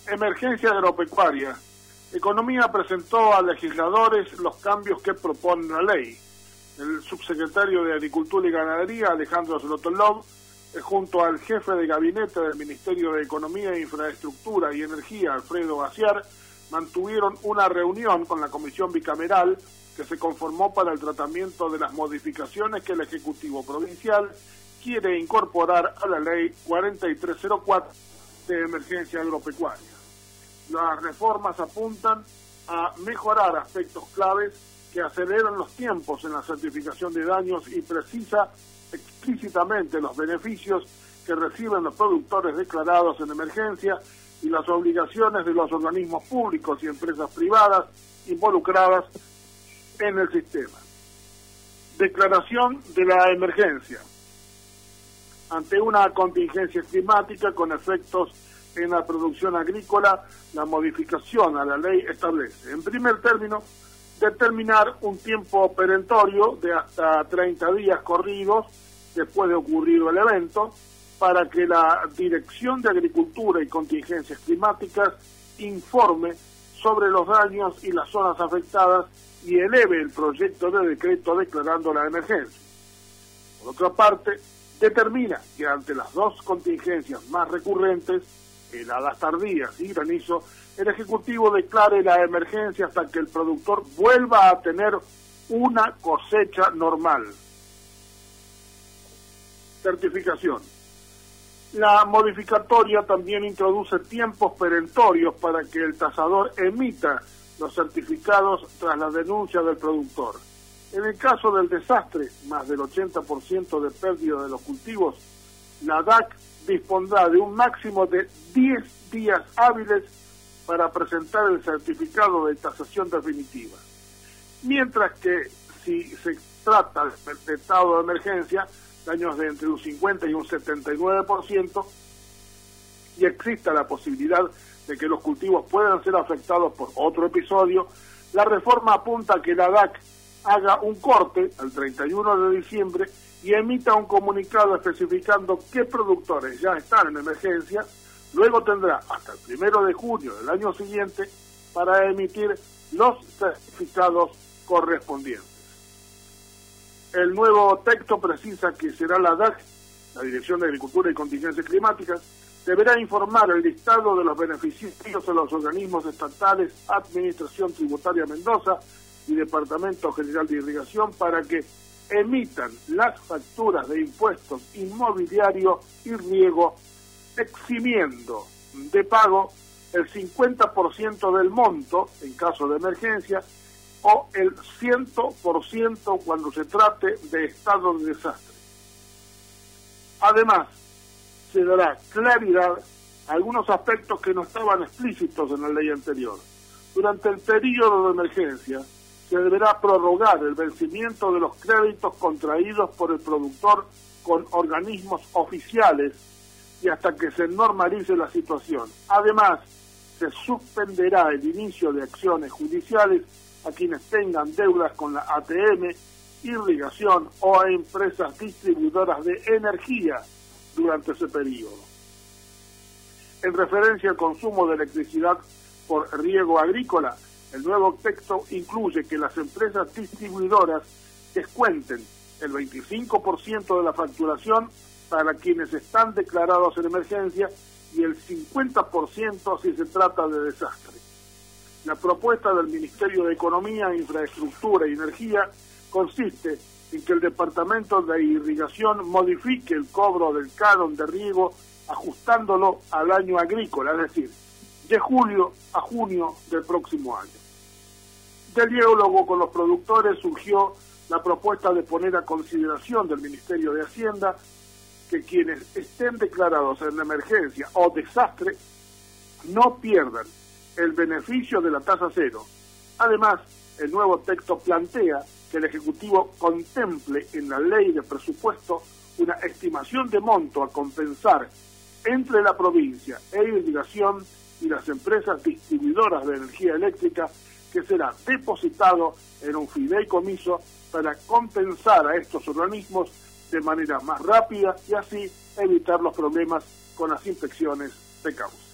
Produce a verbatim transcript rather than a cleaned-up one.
Emergencia agropecuaria. Economía presentó a legisladores los cambios que propone la ley. El subsecretario de Agricultura y Ganadería, Alejandro Zlotolov, junto al jefe de gabinete del Ministerio de Economía, Infraestructura y Energía, Alfredo Gaciar, mantuvieron una reunión con la comisión bicameral que se conformó para el tratamiento de las modificaciones que el Ejecutivo Provincial quiere incorporar a la Ley cuarenta y tres cero cuatro de Emergencia Agropecuaria. Las reformas apuntan a mejorar aspectos claves que aceleran los tiempos en la certificación de daños y precisa explícitamente los beneficios que reciben los productores declarados en emergencia y las obligaciones de los organismos públicos y empresas privadas involucradas en el sistema. Declaración de la emergencia. Ante una contingencia climática con efectos en la producción agrícola, la modificación a la ley establece, en primer término, determinar un tiempo perentorio de hasta treinta días corridos después de ocurrido el evento, para que la Dirección de Agricultura y Contingencias Climáticas informe sobre los daños y las zonas afectadas y eleve el proyecto de decreto declarando la emergencia. Por otra parte, determina que ante las dos contingencias más recurrentes, heladas tardías y granizo, el Ejecutivo declare la emergencia hasta que el productor vuelva a tener una cosecha normal. Certificación. La modificatoria también introduce tiempos perentorios para que el tasador emita los certificados tras la denuncia del productor. En el caso del desastre, más del ochenta por ciento de pérdida de los cultivos, la D A C dispondrá de un máximo de diez días hábiles para presentar el certificado de tasación definitiva. Mientras que si se trata de estado de emergencia, daños de entre un cincuenta y un setenta y nueve por ciento, y exista la posibilidad de que los cultivos puedan ser afectados por otro episodio, la reforma apunta a que la D A C haga un corte al treinta y uno de diciembre y emita un comunicado especificando qué productores ya están en emergencia. Luego tendrá hasta el primero de junio del año siguiente para emitir los certificados correspondientes. El nuevo texto precisa que será la D A C, la Dirección de Agricultura y Contingencias Climáticas, deberá informar el listado de los beneficiarios a los organismos estatales, Administración Tributaria Mendoza y Departamento General de Irrigación para que emitan las facturas de impuestos inmobiliario y riego, eximiendo de pago el cincuenta por ciento del monto en caso de emergencia o el cien por ciento cuando se trate de estado de desastre. Además, se dará claridad a algunos aspectos que no estaban explícitos en la ley anterior. Durante el periodo de emergencia, se deberá prorrogar el vencimiento de los créditos contraídos por el productor con organismos oficiales y hasta que se normalice la situación. Además, se suspenderá el inicio de acciones judiciales a quienes tengan deudas con la A T M, irrigación o a empresas distribuidoras de energía durante ese periodo. En referencia al consumo de electricidad por riego agrícola, el nuevo texto incluye que las empresas distribuidoras descuenten el veinticinco por ciento de la facturación para quienes están declarados en emergencia y el cincuenta por ciento si se trata de desastre. La propuesta del Ministerio de Economía, Infraestructura y Energía consiste en que el Departamento de Irrigación modifique el cobro del canon de riego ajustándolo al año agrícola, es decir, de julio a junio del próximo año. Del diálogo con los productores surgió la propuesta de poner a consideración del Ministerio de Hacienda que quienes estén declarados en emergencia o desastre no pierdan el beneficio de la tasa cero. Además, el nuevo texto plantea que el Ejecutivo contemple en la ley de presupuesto una estimación de monto a compensar entre la provincia e irrigación y las empresas distribuidoras de energía eléctrica, que será depositado en un fideicomiso para compensar a estos organismos de manera más rápida y así evitar los problemas con las inspecciones de causa.